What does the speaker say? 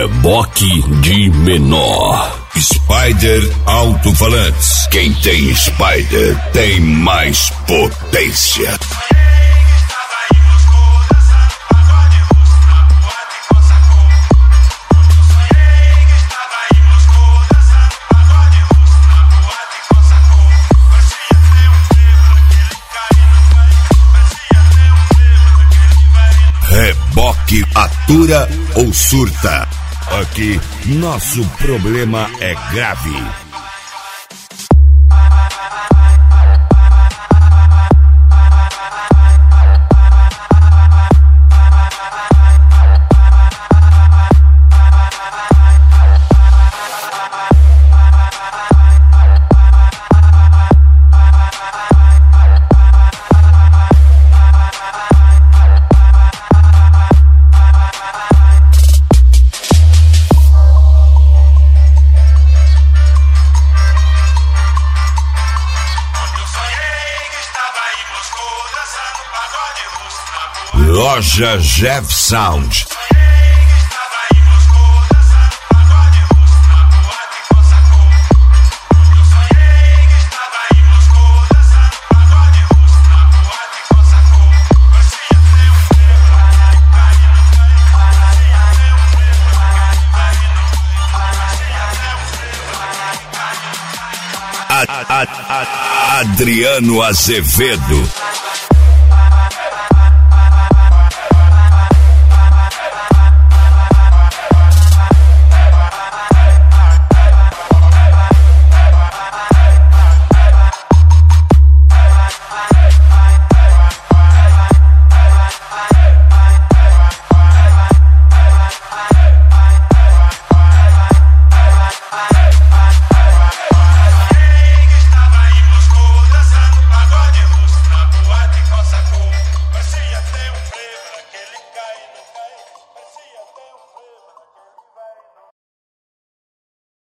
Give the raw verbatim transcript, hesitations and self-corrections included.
Reboque de menor. Spider Alto-Falantes. Quem tem Spider tem mais potência. Reboque atura ou surta. Aqui, nosso problema é grave. Loja Jeff Sound. A, a, a, Adriano Azevedo.